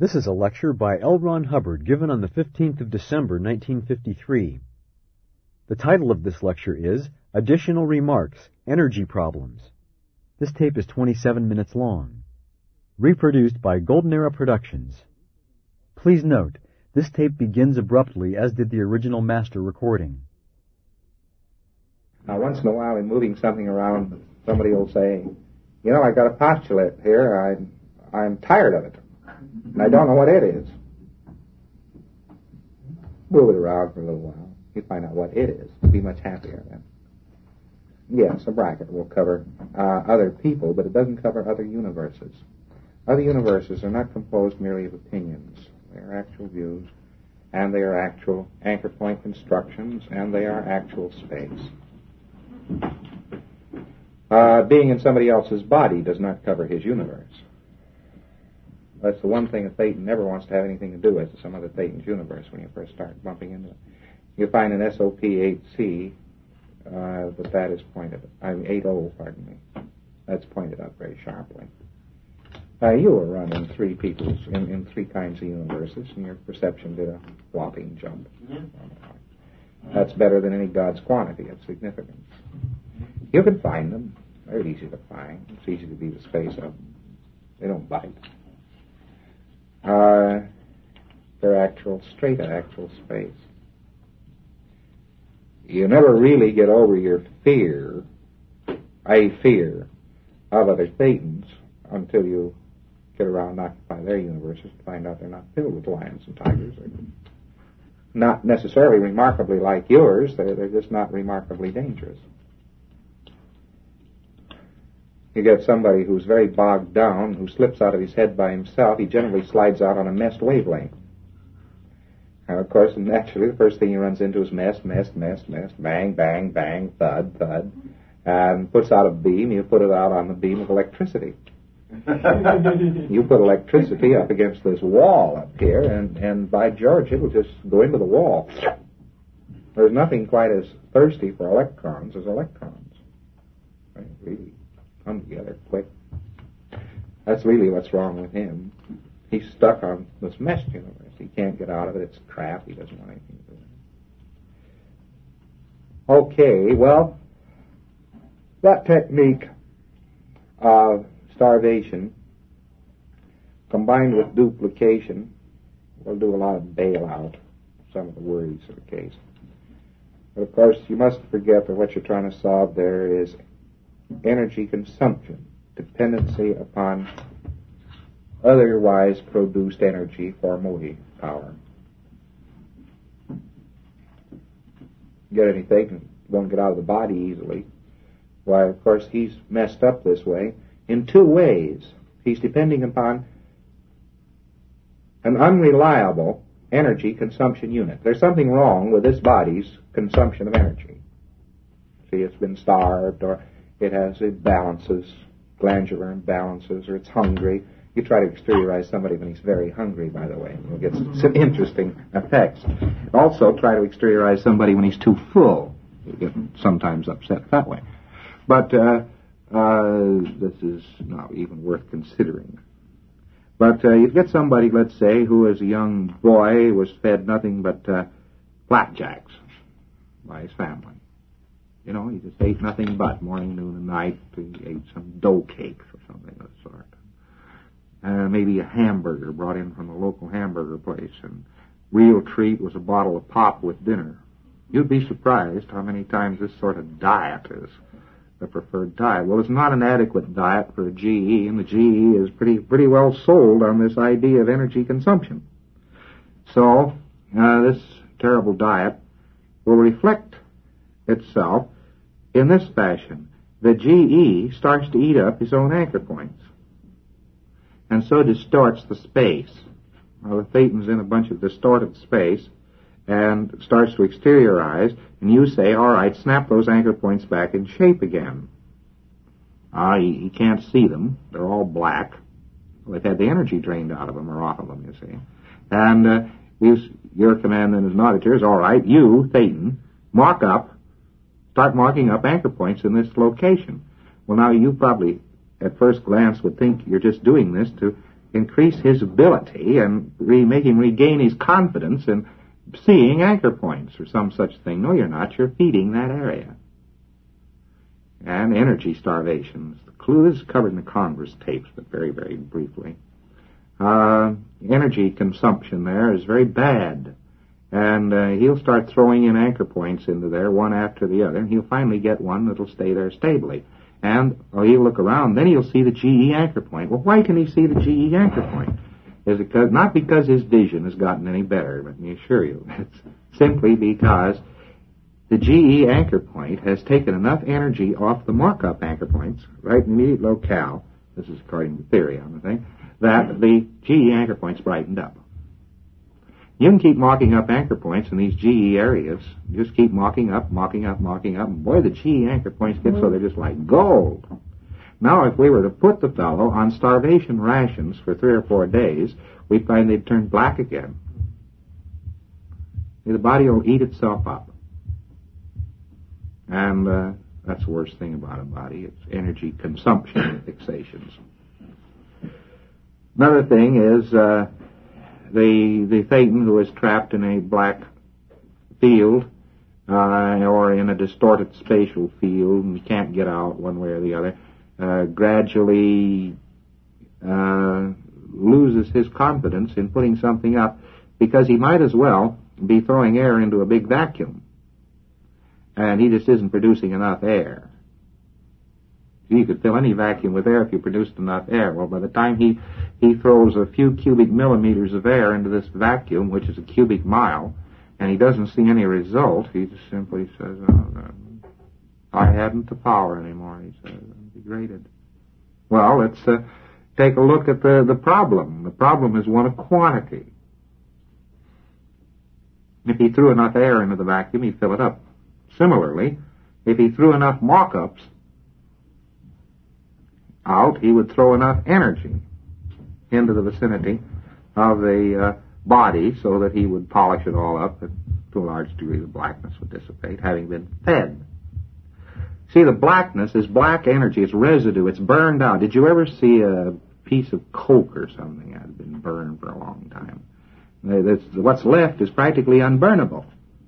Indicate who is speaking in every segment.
Speaker 1: This is a lecture by L. Ron Hubbard given on the 15th of December, 1953. The title of this lecture is Additional Remarks, Energy Problems. This tape is 27 minutes long. Reproduced by Golden Era Productions. Please note, this tape begins abruptly, as did the original master recording.
Speaker 2: Now, once in a while, in moving something around, somebody will say, you know, I got a postulate here, I'm tired of it, and I don't know what it is. Move it around for a little while. You find out what it is. You'll be much happier then. Yes, a bracket will cover other people, but it doesn't cover other universes. Other universes are not composed merely of opinions. They are actual views, and they are actual anchor point constructions, and they are actual space. Being in somebody else's body does not cover his universe. That's the one thing a Thetan never wants to have anything to do with, some other Thetan's universe when you first start bumping into it. You find an SOP 8C, but that is pointed, 80, pardon me. That's pointed up very sharply. You were running three peoples in three kinds of universes, and your perception did a whopping jump. Mm-hmm. That's better than any God's quantity of significance. You can find them. They're easy to find. It's easy to be the space of them. They don't bite. They're straight actual space. You never really get over your fear of other Thetans until you get around and occupy their universes to find out they're not filled with lions and tigers. They're not necessarily remarkably like yours. They're just not remarkably dangerous. You get somebody who's very bogged down, who slips out of his head by himself. He generally slides out on a messed wavelength. And, of course, naturally, the first thing he runs into is mess, bang, bang, bang, thud, thud, and puts out a beam. You put it out on the beam of electricity. You put electricity up against this wall up here, and by George, it'll just go into the wall. There's nothing quite as thirsty for electrons as electrons. They really come together quick. That's really what's wrong with him. He's stuck on this mesh universe. He can't get out of it. It's crap. He doesn't want anything to do with it. Okay, well, that technique of starvation combined with duplication will do a lot of bailout, some of the worries of the case. But of course, you mustn't forget that what you're trying to solve there is energy consumption, dependency upon otherwise produced energy for motive power. Get anything, won't get out of the body easily. Why, of course, he's messed up this way in two ways. He's depending upon an unreliable energy consumption unit. There's something wrong with this body's consumption of energy. See, it's been starved, or it has imbalances, glandular imbalances, or it's hungry. You try to exteriorize somebody when he's very hungry, by the way. You'll get some interesting effects. Also, try to exteriorize somebody when he's too full. You get sometimes upset that way. But this is not even worth considering. But you get somebody, let's say, who as a young boy was fed nothing but flapjacks by his family. You know, he just ate nothing but morning, noon, and night. He ate some dough cakes or something of the sort. Maybe a hamburger brought in from a local hamburger place, and real treat was a bottle of pop with dinner. You'd be surprised how many times this sort of diet is the preferred diet. Well, it's not an adequate diet for the GE, and the GE is pretty well sold on this idea of energy consumption. So, this terrible diet will reflect itself in this fashion. The GE starts to eat up his own anchor points, and so distorts the space. Well, the Thetan's in a bunch of distorted space and starts to exteriorize, and you say, all right, snap those anchor points back in shape again. He can't see them. They're all black. Well, they've had the energy drained out of them, or off of them, you see. And your command then as an auditor is, all right, you, Thetan, start marking up anchor points in this location. Well, now, you probably, at first glance, would think you're just doing this to increase his ability and make him regain his confidence in seeing anchor points or some such thing. No, you're not. You're feeding that area. And energy starvation. The clue is covered in the Congress tapes, but very, very briefly. Energy consumption there is very bad. And he'll start throwing in anchor points into there, one after the other, and he'll finally get one that'll stay there stably. And he'll look around, then he'll see the GE anchor point. Well, why can he see the GE anchor point? Is it not because his vision has gotten any better, let me assure you. It's simply because the GE anchor point has taken enough energy off the markup anchor points, right in the immediate locale, this is according to theory on the thing, that the GE anchor points brightened up. You can keep marking up anchor points in these GE areas. Just keep marking up. And boy, the GE anchor points get so they're just like gold. Now, if we were to put the fellow on starvation rations for 3 or 4 days, we'd find they'd turn black again. The body will eat itself up. And that's the worst thing about a body. It's energy consumption fixations. Another thing is the Thetan who is trapped in a black field or in a distorted spatial field and can't get out one way or the other, gradually loses his confidence in putting something up because he might as well be throwing air into a big vacuum. And he just isn't producing enough air. You could fill any vacuum with air if you produced enough air. Well, by the time he throws a few cubic millimeters of air into this vacuum, which is a cubic mile, and he doesn't see any result, he just simply says, I haven't the power anymore, he says. I'm degraded. Well, let's take a look at the problem. The problem is one of quantity. If he threw enough air into the vacuum, he'd fill it up. Similarly, if he threw enough mock-ups out, he would throw enough energy into the vicinity of the body so that he would polish it all up, and to a large degree the blackness would dissipate, having been fed. See, the blackness is black energy, it's residue, it's burned out. Did you ever see a piece of coke or something that had been burned for a long time? What's left is practically unburnable.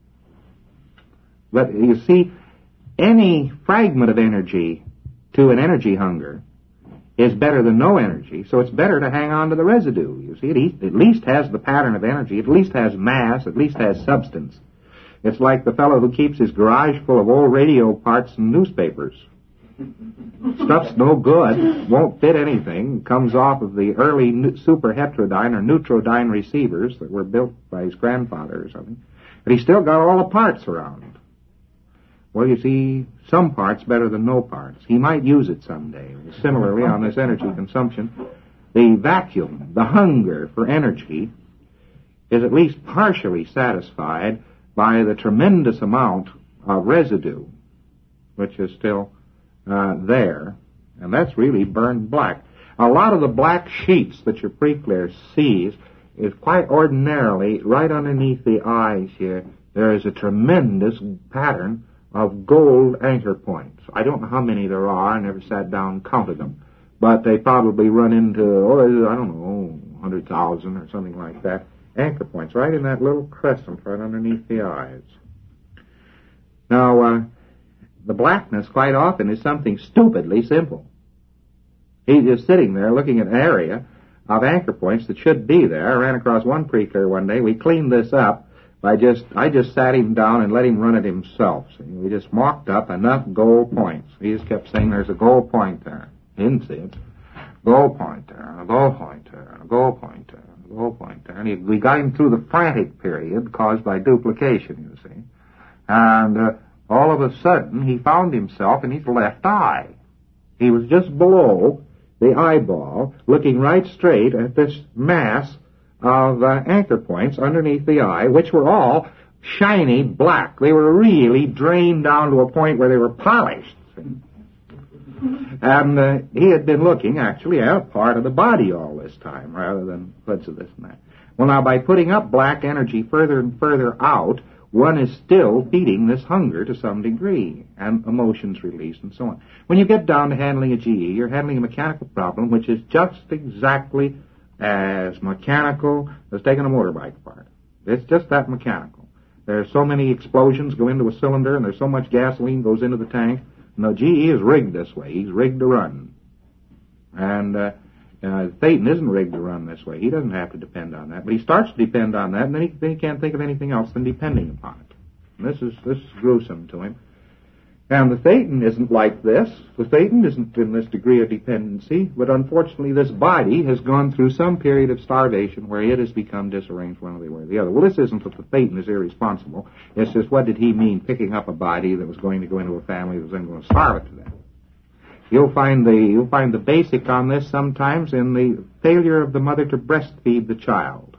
Speaker 2: But you see, any fragment of energy to an energy hunger is better than no energy, so it's better to hang on to the residue. You see, it at least has the pattern of energy, at least has mass, at least has substance. It's like the fellow who keeps his garage full of old radio parts and newspapers. Stuff's no good, won't fit anything, comes off of the early superheterodyne or neutrodyne receivers that were built by his grandfather or something, but he's still got all the parts around. Well, you see, some parts better than no parts. He might use it someday. Similarly, on this energy consumption, the vacuum, the hunger for energy, is at least partially satisfied by the tremendous amount of residue, which is still there, and that's really burned black. A lot of the black sheets that your preclear sees is quite ordinarily right underneath the eyes here. There is a tremendous pattern of gold anchor points. I don't know how many there are. I never sat down and counted them. But they probably run into, I don't know, 100,000 or something like that, anchor points right in that little crescent right underneath the eyes. Now, the blackness quite often is something stupidly simple. He's just sitting there looking at an area of anchor points that should be there. I ran across one preclear one day. We cleaned this up. I just sat him down and let him run it himself. See? We just marked up enough gold points. He just kept saying there's a gold point there. He didn't see it. Gold point there, and a gold point there, and a gold point there, and a gold point there. And we got him through the frantic period caused by duplication, you see. And all of a sudden he found himself in his left eye. He was just below the eyeball, looking right straight at this mass of anchor points underneath the eye, which were all shiny black. They were really drained down to a point where they were polished. And he had been looking, actually, at a part of the body all this time, rather than parts of this and that. Well, now, by putting up black energy further and further out, one is still feeding this hunger to some degree, and emotions released and so on. When you get down to handling a GE, you're handling a mechanical problem which is just exactly as mechanical as taking a motorbike apart. It's just that mechanical. There's so many explosions go into a cylinder, and there's so much gasoline goes into the tank. No, GE is rigged this way. He's rigged to run. And Phaeton isn't rigged to run this way. He doesn't have to depend on that. But he starts to depend on that, and then he can't think of anything else than depending upon it. And this is gruesome to him. And the Phaeton isn't like this. The Phaeton isn't in this degree of dependency, but unfortunately this body has gone through some period of starvation where it has become disarranged one way or the other. Well, this isn't that the Phaeton is irresponsible. It's just what did he mean picking up a body that was going to go into a family that was then going to starve it to death. You'll find the basic on this sometimes in the failure of the mother to breastfeed the child.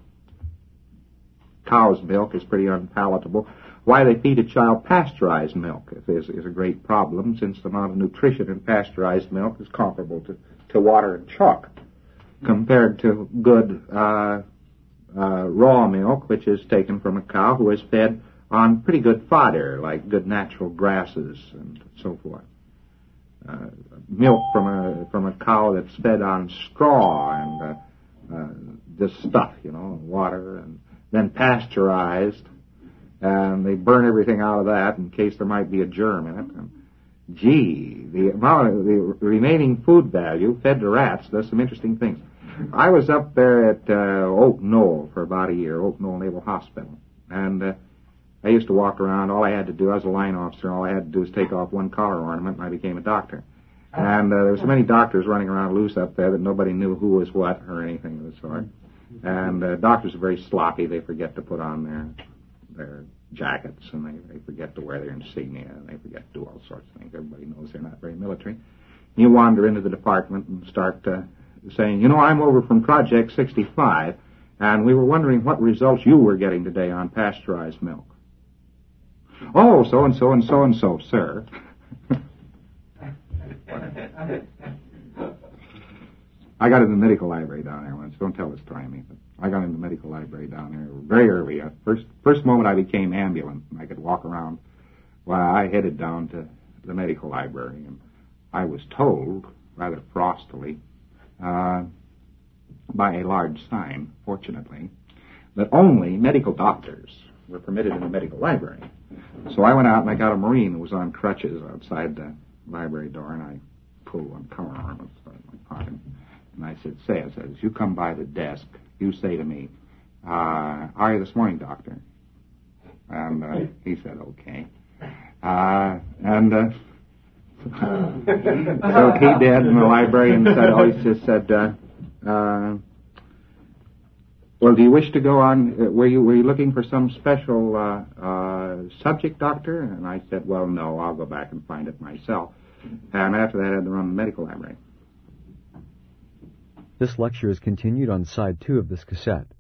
Speaker 2: Cow's milk is pretty unpalatable. Why they feed a child pasteurized milk is a great problem, since the amount of nutrition in pasteurized milk is comparable to water and chalk compared to good raw milk, which is taken from a cow who is fed on pretty good fodder, like good natural grasses and so forth. Milk from a cow that's fed on straw and this stuff, water, and then pasteurized. And they burn everything out of that in case there might be a germ in it. And, the amount of the remaining food value fed to rats does some interesting things. I was up there at Oak Knoll for about a year, Oak Knoll Naval Hospital. And I used to walk around. All I had to do, I was a line officer, all I had to do was take off one collar ornament, and I became a doctor. And there were so many doctors running around loose up there that nobody knew who was what or anything of the sort. And doctors are very sloppy. They forget to put on their jackets, and they forget to wear their insignia, and they forget to do all sorts of things. Everybody knows they're not very military. You wander into the department and start saying, I'm over from Project 65, and we were wondering what results you were getting today on pasteurized milk. Oh, so-and-so and so-and-so, sir. I got in the medical library down there once. Don't tell this to me, but I got in the medical library down there very early. First moment I became ambulant and I could walk around. Well, I headed down to the medical library, and I was told, rather frostily, by a large sign, fortunately, that only medical doctors were permitted in the medical library. So I went out and I got a Marine who was on crutches outside the library door, and I pulled one collar ornament out of my pocket. And I said, as you come by the desk, you say to me, how are you this morning, doctor? And he said, okay. So he did, and the librarian said, well, do you wish to go on, were you looking for some special subject, doctor? And I said, well, no, I'll go back and find it myself. And after that, I had to run the medical library.
Speaker 1: This lecture is continued on side 2 of this cassette.